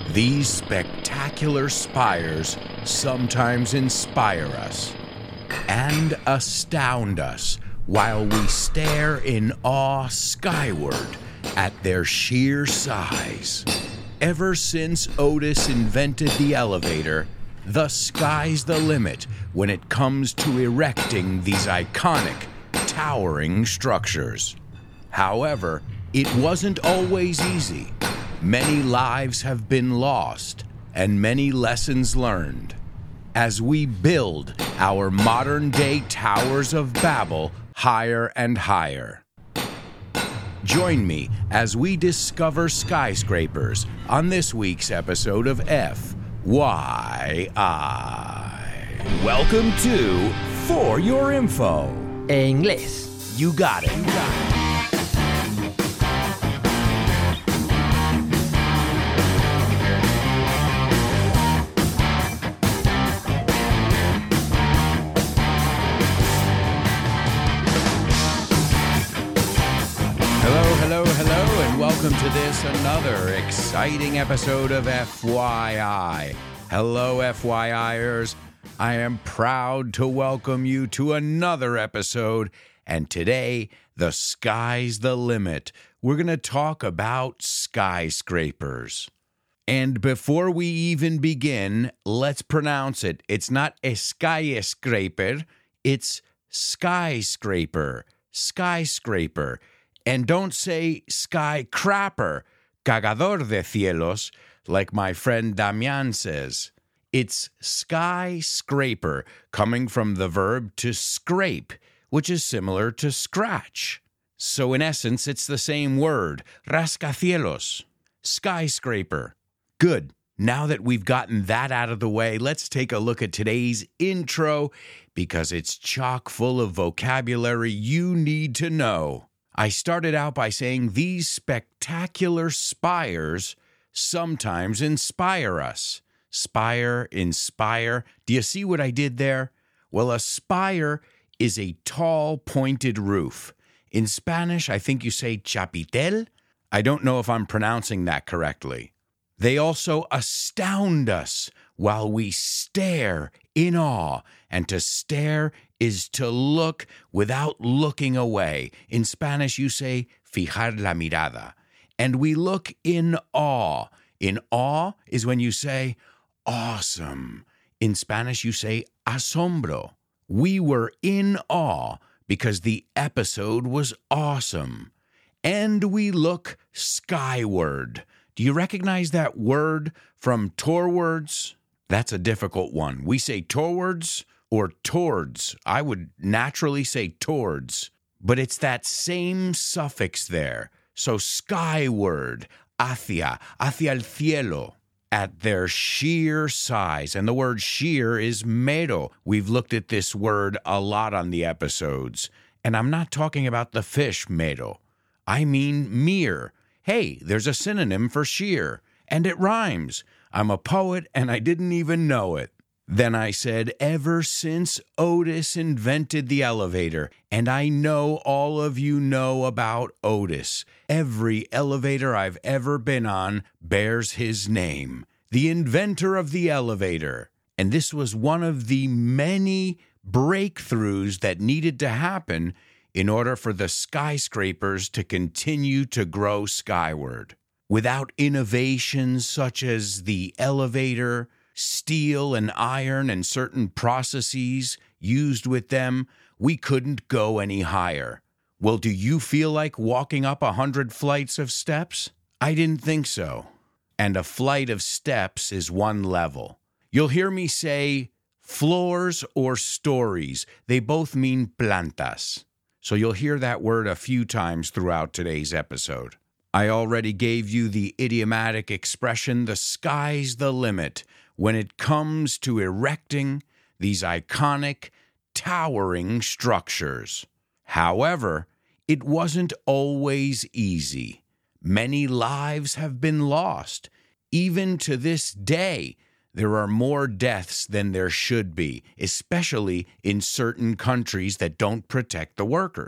These spectacular spires sometimes inspire us and astound us while we stare in awe skyward at their sheer size. Ever since Otis invented the elevator, the sky's the limit when it comes to erecting these iconic, towering structures. However, it wasn't always easy. Many lives have been lost and many lessons learned. As we build our modern-day Towers of Babel higher and higher. Join me as we discover skyscrapers on this week's episode of FYI. Welcome to For Your Info. En inglés. You got it. Hello, and welcome to this another exciting episode of FYI. Hello, FYIers. I am proud to welcome you to another episode, and today, the sky's the limit. We're going to talk about skyscrapers. And before we even begin, let's pronounce it. It's not a skyscraper, it's skyscraper. Skyscraper. And don't say sky crapper, cagador de cielos, like my friend Damian says. It's skyscraper, coming from the verb to scrape, which is similar to scratch. So in essence, it's the same word, rascacielos, skyscraper. Good. Now that we've gotten that out of the way, let's take a look at today's intro, because it's chock full of vocabulary you need to know. I started out by saying these spectacular spires sometimes inspire us. Spire, inspire. Do you see what I did there? Well, a spire is a tall, pointed roof. In Spanish, I think you say chapitel. I don't know if I'm pronouncing that correctly. They also astound us while we stare in awe, and to stare is to look without looking away. In Spanish, you say fijar la mirada. And we look in awe. In awe is when you say awesome. In Spanish, you say asombro. We were in awe because the episode was awesome. And we look skyward. Do you recognize that word from towards? That's a difficult one. We say towards or towards. I would naturally say towards, but it's that same suffix there. So skyward, hacia el cielo, at their sheer size. And the word sheer is mero. We've looked at this word a lot on the episodes. And I'm not talking about the fish mero. I mean mere. Hey, there's a synonym for sheer, and it rhymes. I'm a poet, and I didn't even know it. Then I said, ever since Otis invented the elevator, and I know all of you know about Otis. Every elevator I've ever been on bears his name, the inventor of the elevator. And this was one of the many breakthroughs that needed to happen in order for the skyscrapers to continue to grow skyward. Without innovations such as the elevator, steel and iron and certain processes used with them, we couldn't go any higher. Well, do you feel like walking up 100 flights of steps? I didn't think so. And a flight of steps is one level. You'll hear me say floors or stories. They both mean plantas. So you'll hear that word a few times throughout today's episode. I already gave you the idiomatic expression, the sky's the limit, when it comes to erecting these iconic, towering structures. However, it wasn't always easy. Many lives have been lost. Even to this day, there are more deaths than there should be, especially in certain countries that don't protect the workers.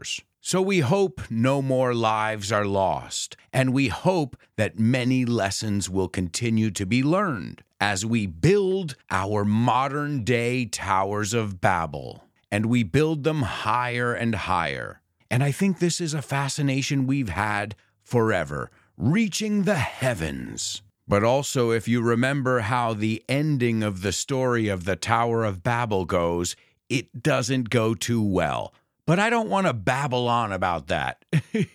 So we hope no more lives are lost, and we hope that many lessons will continue to be learned as we build our modern-day Towers of Babel, and we build them higher and higher. And I think this is a fascination we've had forever, reaching the heavens. But also, if you remember how the ending of the story of the Tower of Babel goes, it doesn't go too well. But I don't want to babble on about that.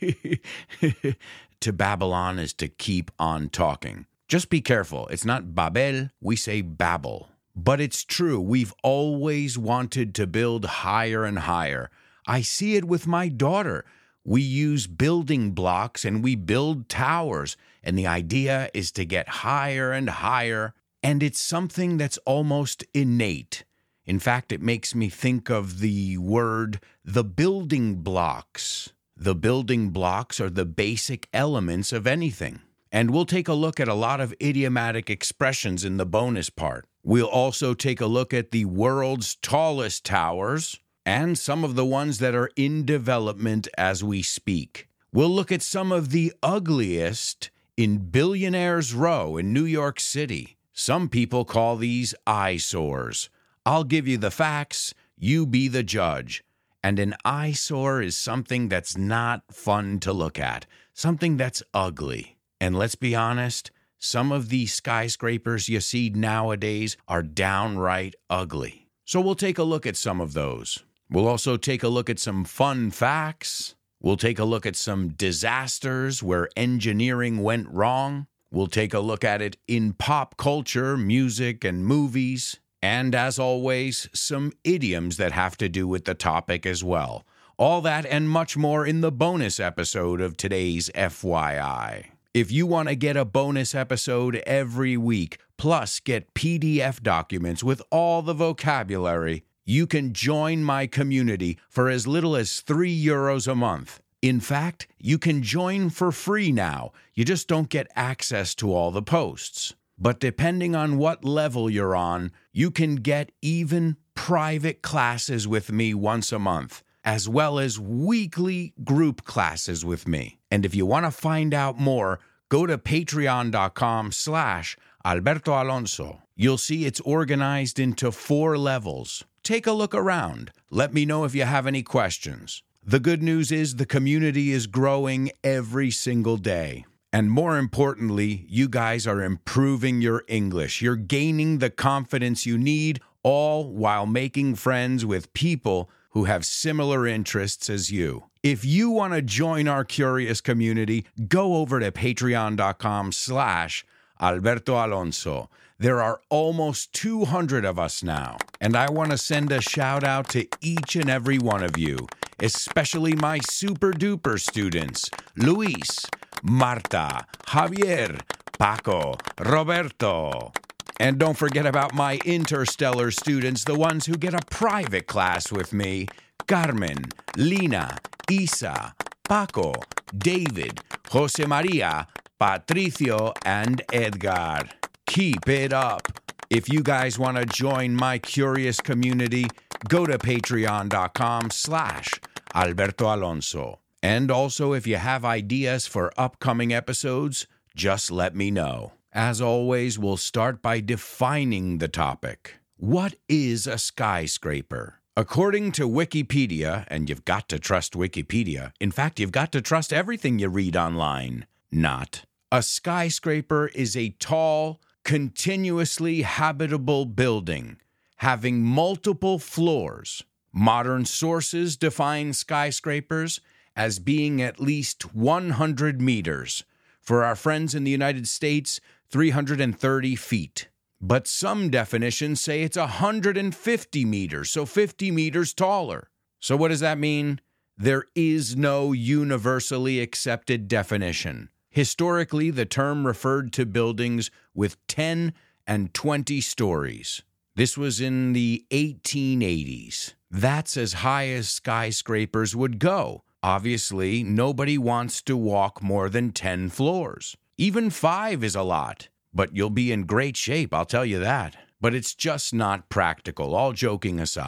To babble on is to keep on talking. Just be careful. It's not Babel, we say Babel. But it's true, we've always wanted to build higher and higher. I see it with my daughter. We use building blocks and we build towers, and the idea is to get higher and higher, and it's something that's almost innate. In fact, it makes me think of the word, the building blocks. The building blocks are the basic elements of anything. And we'll take a look at a lot of idiomatic expressions in the bonus part. We'll also take a look at the world's tallest towers and some of the ones that are in development as we speak. We'll look at some of the ugliest in Billionaires Row in New York City. Some people call these eyesores. I'll give you the facts, you be the judge. And an eyesore is something that's not fun to look at, something that's ugly. And let's be honest, some of these skyscrapers you see nowadays are downright ugly. So we'll take a look at some of those. We'll also take a look at some fun facts. We'll take a look at some disasters where engineering went wrong. We'll take a look at it in pop culture, music, and movies. And as always, some idioms that have to do with the topic as well. All that and much more in the bonus episode of today's FYI. If you want to get a bonus episode every week, plus get PDF documents with all the vocabulary, you can join my community for as little as €3 a month. In fact, you can join for free now. You just don't get access to all the posts. But depending on what level you're on, you can get even private classes with me once a month, as well as weekly group classes with me. And if you want to find out more, go to patreon.com/Alberto Alonso. You'll see it's organized into 4 levels. Take a look around. Let me know if you have any questions. The good news is the community is growing every single day. And more importantly, you guys are improving your English. You're gaining the confidence you need, all while making friends with people who have similar interests as you. If you want to join our curious community, go over to patreon.com/Alberto Alonso. There are almost 200 of us now, and I want to send a shout out to each and every one of you, especially my super duper students, Luis, Marta, Javier, Paco, Roberto. And don't forget about my interstellar students, the ones who get a private class with me, Carmen, Lina, Isa, Paco, David, Jose Maria, Patricio, and Edgar. Keep it up. If you guys want to join my curious community, go to patreon.com/Alberto Alonso. And also, if you have ideas for upcoming episodes, just let me know. As always, we'll start by defining the topic. What is a skyscraper? According to Wikipedia, and you've got to trust Wikipedia, in fact, you've got to trust everything you read online. Not. A skyscraper is a tall, continuously habitable building having multiple floors. Modern sources define skyscrapers as being at least 100 meters. For our friends in the United States, 330 feet. But some definitions say it's 150 meters, so 50 meters taller. So what does that mean? There is no universally accepted definition. Historically, the term referred to buildings with 10 and 20 stories. This was in the 1880s. That's as high as skyscrapers would go. Obviously, nobody wants to walk more than 10 floors. Even 5 is a lot. But you'll be in great shape, I'll tell you that. But it's just not practical, all joking aside.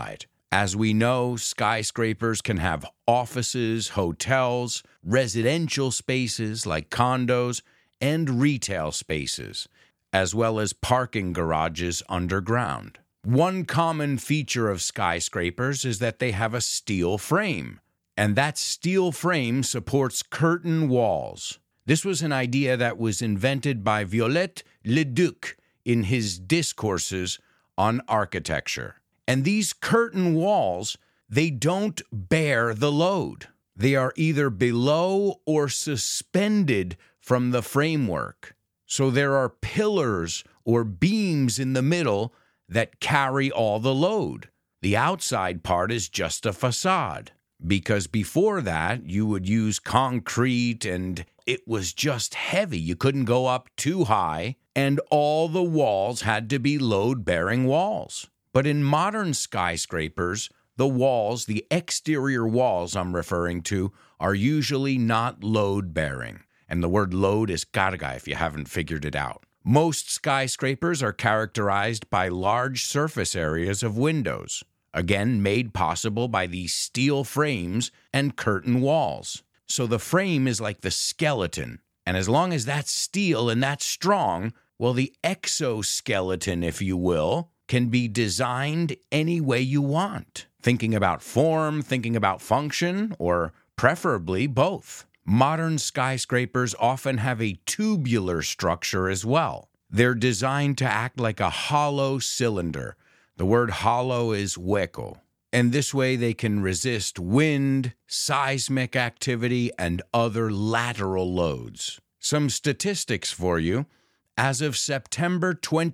As we know, skyscrapers can have offices, hotels, residential spaces like condos, and retail spaces, as well as parking garages underground. One common feature of skyscrapers is that they have a steel frame, and that steel frame supports curtain walls. This was an idea that was invented by Viollet-le-Duc in his discourses on architecture. And these curtain walls, they don't bear the load. They are either below or suspended from the framework. So there are pillars or beams in the middle that carry all the load. The outside part is just a facade, because before that, you would use concrete and it was just heavy. You couldn't go up too high, and all the walls had to be load-bearing walls. But in modern skyscrapers, the walls, the exterior walls I'm referring to, are usually not load-bearing. And the word load is carga if you haven't figured it out. Most skyscrapers are characterized by large surface areas of windows, again made possible by these steel frames and curtain walls. So the frame is like the skeleton, and as long as that's steel and that's strong, well, the exoskeleton, if you will, can be designed any way you want, thinking about form, thinking about function, or preferably both. Modern skyscrapers often have a tubular structure as well. They're designed to act like a hollow cylinder. The word hollow is hueco. And this way they can resist wind, seismic activity, and other lateral loads. Some statistics for you. As of September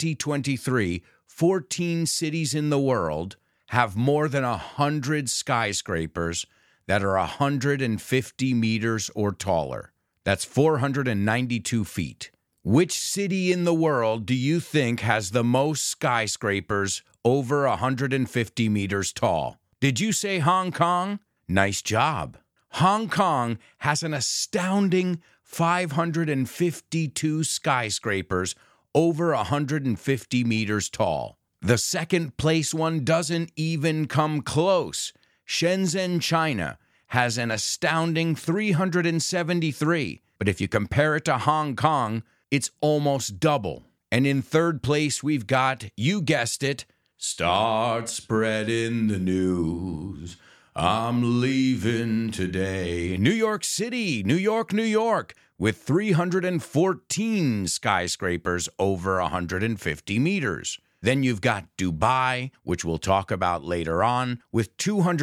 2023, 14 cities in the world have more than 100 skyscrapers that are 150 meters or taller. That's 492 feet. Which city in the world do you think has the most skyscrapers over 150 meters tall? Did you say Hong Kong? Nice job. Hong Kong has an astounding 552 skyscrapers over 150 meters tall. The second place one doesn't even come close. Shenzhen, China, has an astounding 373, but if you compare it to Hong Kong, it's almost double. And in third place, we've got, you guessed it, start spreading the news. I'm leaving today. New York City, New York, with 314 skyscrapers over 150 meters. Then you've got Dubai, which we'll talk about later on, with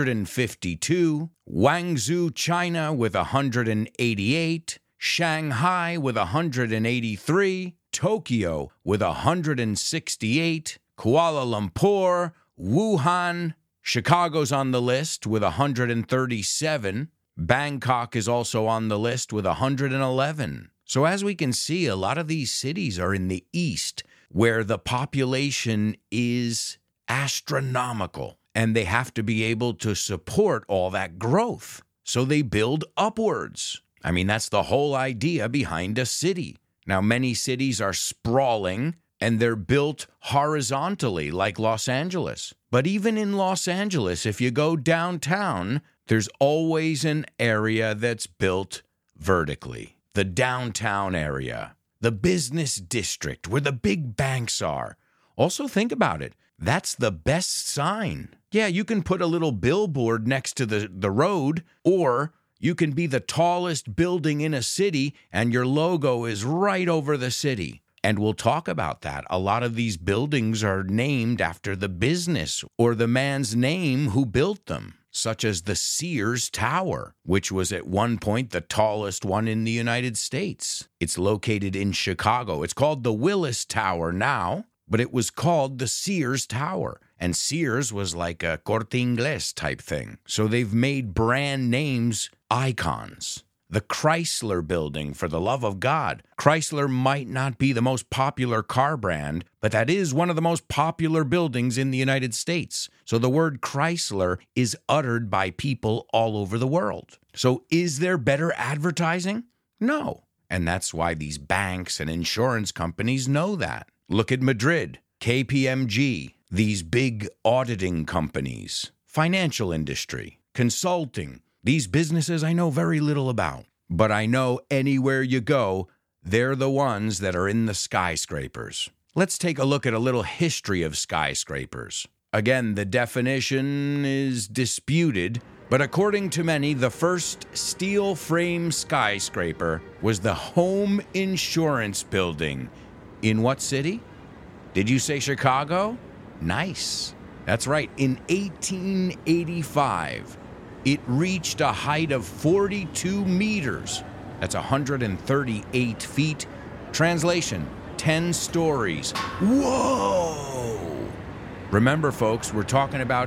252, Guangzhou, China, with 188, Shanghai with 183, Tokyo with 168, Kuala Lumpur, Wuhan, Chicago's on the list with 137, Bangkok is also on the list with 111. So as we can see, a lot of these cities are in the east, where the population is astronomical, and they have to be able to support all that growth. So they build upwards. I mean, that's the whole idea behind a city. Now, many cities are sprawling, and they're built horizontally, like Los Angeles. But even in Los Angeles, if you go downtown, there's always an area that's built vertically. The downtown area. The business district where the big banks are. Also think about it. That's the best sign. Yeah, you can put a little billboard next to the road, or you can be the tallest building in a city and your logo is right over the city. And we'll talk about that. A lot of these buildings are named after the business or the man's name who built them, such as the Sears Tower, which was at one point the tallest one in the United States. It's located in Chicago. It's called the Willis Tower now, but it was called the Sears Tower. And Sears was like a Corte Inglés type thing. So they've made brand names icons. The Chrysler Building, for the love of God. Chrysler might not be the most popular car brand, but that is one of the most popular buildings in the United States. So the word Chrysler is uttered by people all over the world. So is there better advertising? No. And that's why these banks and insurance companies know that. Look at Madrid, KPMG, these big auditing companies. financial industry, consulting. These businesses I know very little about, but I know anywhere you go, they're the ones that are in the skyscrapers. Let's take a look at a little history of skyscrapers. Again, the definition is disputed, but according to many, the first steel frame skyscraper was the Home Insurance Building. In what city? Did you say Chicago? Nice. That's right. In 1885, it reached a height of 42 meters. That's 138 feet. Translation, 10 stories. Whoa! Remember, folks, we're talking about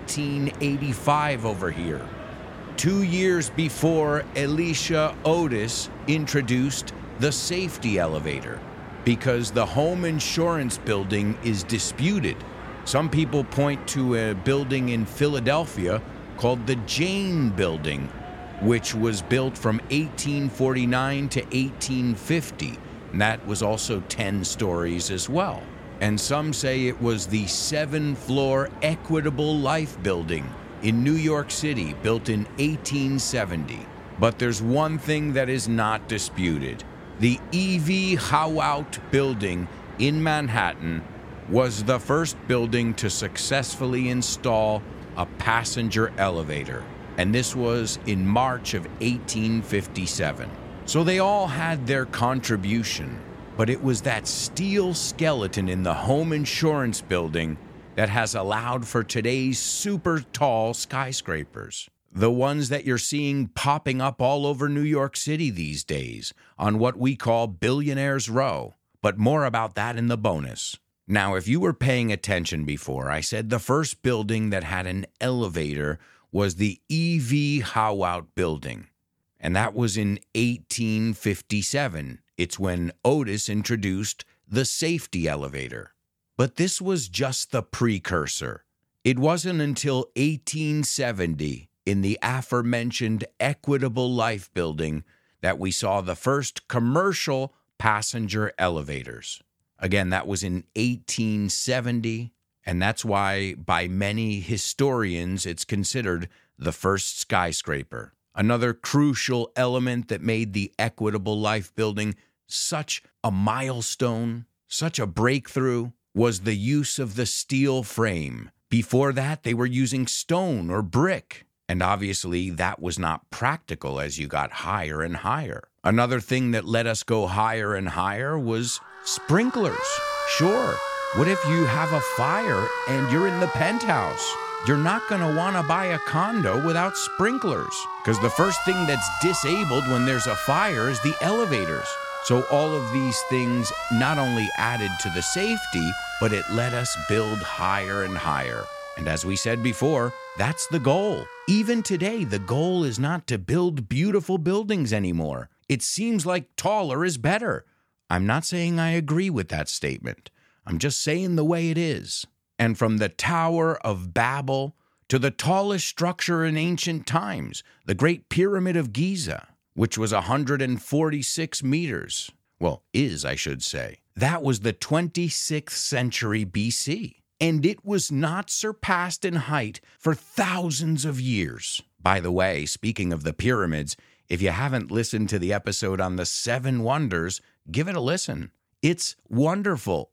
1885 over here. 2 years before Elisha Otis introduced the safety elevator, because the Home Insurance Building is disputed. Some people point to a building in Philadelphia called the Jane Building, which was built from 1849 to 1850. And that was also 10 stories as well. And some say it was the 7-floor Equitable Life Building in New York City, built in 1870. But there's one thing that is not disputed. The E.V. Howout Building in Manhattan was the first building to successfully install a passenger elevator. And this was in March of 1857. So they all had their contribution. But it was that steel skeleton in the Home Insurance Building that has allowed for today's super tall skyscrapers. The ones that you're seeing popping up all over New York City these days on what we call Billionaires Row. But more about that in the bonus. Now, if you were paying attention before, I said the first building that had an elevator was the E.V. Howout Building. And that was in 1857. It's when Otis introduced the safety elevator. But this was just the precursor. It wasn't until 1870, in the aforementioned Equitable Life Building, that we saw the first commercial passenger elevators. Again, that was in 1870, and that's why by many historians it's considered the first skyscraper. Another crucial element that made the Equitable Life Building such a milestone, such a breakthrough, was the use of the steel frame. Before that, they were using stone or brick. And obviously, that was not practical as you got higher and higher. Another thing that let us go higher and higher was sprinklers. Sure, what if you have a fire and you're in the penthouse? You're not going to want to buy a condo without sprinklers, because the first thing that's disabled when there's a fire is the elevators. So all of these things not only added to the safety, but it let us build higher and higher. And as we said before, that's the goal. Even today, the goal is not to build beautiful buildings anymore. It seems like taller is better. I'm not saying I agree with that statement. I'm just saying the way it is. And from the Tower of Babel to the tallest structure in ancient times, the Great Pyramid of Giza, which was 146 meters. Well, I should say. That was the 26th century BC. And it was not surpassed in height for thousands of years. By the way, speaking of the pyramids, if you haven't listened to the episode on the 7 wonders, give it a listen. It's wonderful.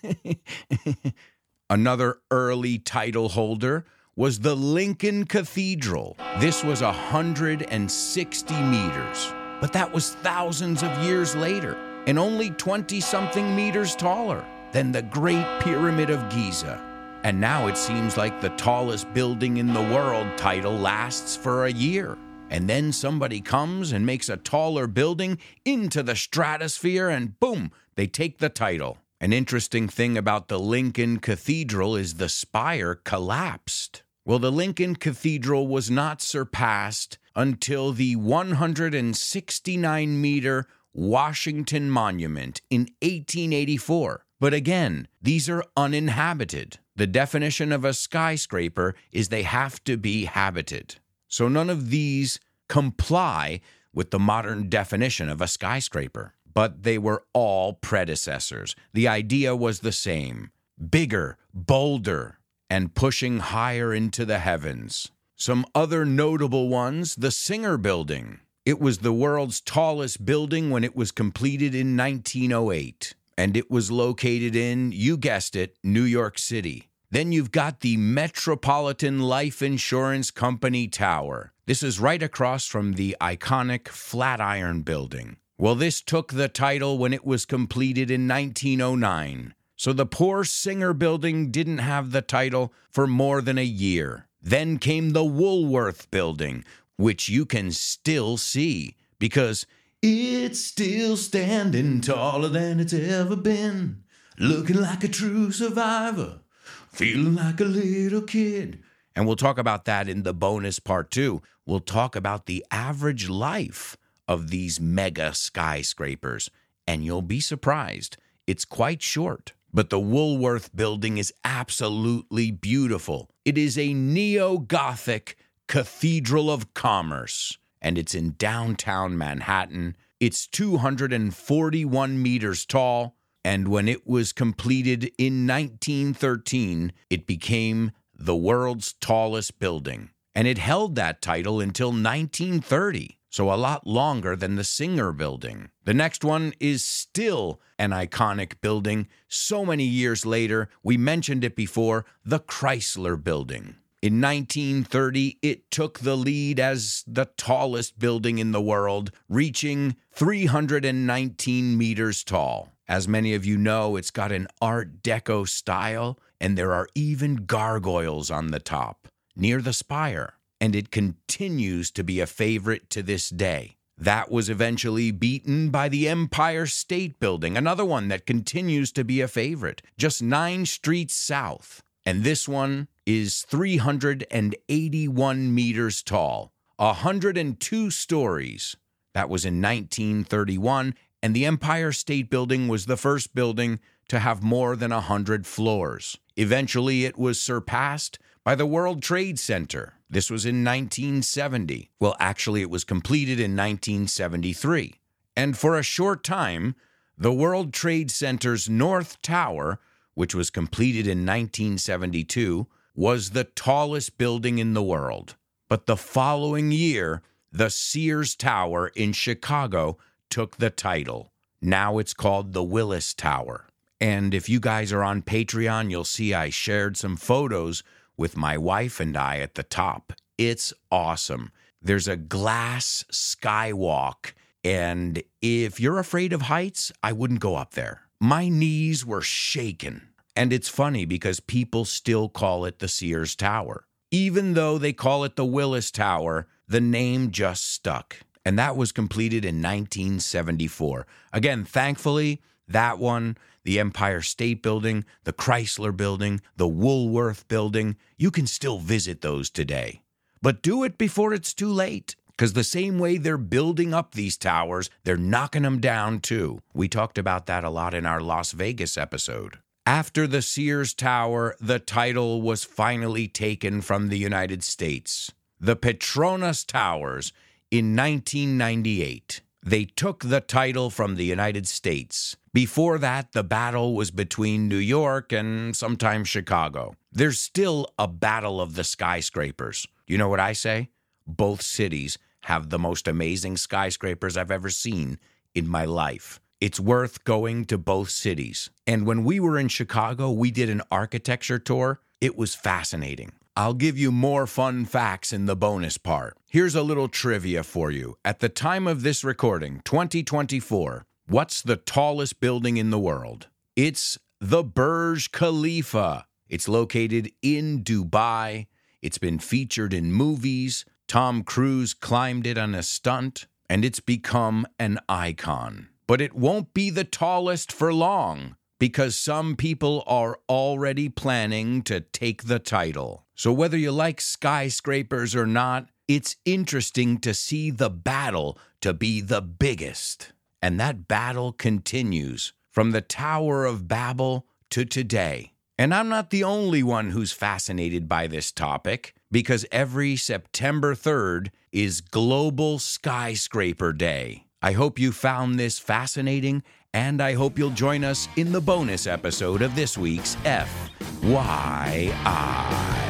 Another early title holder was the Lincoln Cathedral. This was 160 meters, but that was thousands of years later and only 20-something meters taller than the Great Pyramid of Giza. And now it seems like the tallest building in the world title lasts for a year. And then somebody comes and makes a taller building into the stratosphere and boom, they take the title. An interesting thing about the Lincoln Cathedral is the spire collapsed. Well, the Lincoln Cathedral was not surpassed until the 169-meter Washington Monument in 1884. But again, these are uninhabited. The definition of a skyscraper is they have to be habited. So none of these comply with the modern definition of a skyscraper. But they were all predecessors. The idea was the same. Bigger, bolder. and pushing higher into the heavens. Some other notable ones, the Singer Building. It was the world's tallest building when it was completed in 1908, and it was located in, you guessed it, New York City. Then you've got the Metropolitan Life Insurance Company Tower. This is right across from the iconic Flatiron Building. Well, this took the title when it was completed in 1909. So the poor Singer Building didn't have the title for more than a year. Then came the Woolworth Building, which you can still see because it's still standing taller than it's ever been, looking like a true survivor, feeling like a little kid. And we'll talk about that in the bonus part 2. We'll talk about the average life of these mega skyscrapers, and you'll be surprised. It's quite short. But the Woolworth Building is absolutely beautiful. It is a neo-Gothic cathedral of commerce, and it's in downtown Manhattan. It's 241 meters tall, and when it was completed in 1913, it became the world's tallest building. And it held that title until 1930. So a lot longer than the Singer Building. The next one is still an iconic building. So many years later, we mentioned it before, the Chrysler Building. In 1930, it took the lead as the tallest building in the world, reaching 319 meters tall. As many of you know, it's got an Art Deco style, and there are even gargoyles on the top, near the spire. And it continues to be a favorite to this day. That was eventually beaten by the Empire State Building, another one that continues to be a favorite, just 9 streets south. And this one is 381 meters tall, 102 stories. That was in 1931, and the Empire State Building was the first building to have more than 100 floors. Eventually, it was surpassed by the World Trade Center. This was in 1970. Well, actually, it was completed in 1973. And for a short time, the World Trade Center's North Tower, which was completed in 1972, was the tallest building in the world. But the following year, the Sears Tower in Chicago took the title. Now it's called the Willis Tower. And if you guys are on Patreon, you'll see I shared some photos with my wife and I at the top. It's awesome. There's a glass skywalk, and if you're afraid of heights, I wouldn't go up there. My knees were shaking. And it's funny because people still call it the Sears Tower. Even though they call it the Willis Tower, the name just stuck. And that was completed in 1974. Again, thankfully, that one, the Empire State Building, the Chrysler Building, the Woolworth Building, you can still visit those today. But do it before it's too late, because the same way they're building up these towers, they're knocking them down too. We talked about that a lot in our Las Vegas episode. After the Sears Tower, the title was finally taken from the United States. The Petronas Towers in 1998. They took the title from the United States. Before that, the battle was between New York and sometimes Chicago. There's still a battle of the skyscrapers. You know what I say? Both cities have the most amazing skyscrapers I've ever seen in my life. It's worth going to both cities. And when we were in Chicago, we did an architecture tour. It was fascinating. I'll give you more fun facts in the bonus part. Here's a little trivia for you. At the time of this recording, 2024, what's the tallest building in the world? It's the Burj Khalifa. It's located in Dubai. It's been featured in movies. Tom Cruise climbed it on a stunt, and it's become an icon. But it won't be the tallest for long, because some people are already planning to take the title. So whether you like skyscrapers or not, it's interesting to see the battle to be the biggest. And that battle continues from the Tower of Babel to today. And I'm not the only one who's fascinated by this topic, because every September 3rd is Global Skyscraper Day. I hope you found this fascinating, and I hope you'll join us in the bonus episode of this week's FYI. FYI.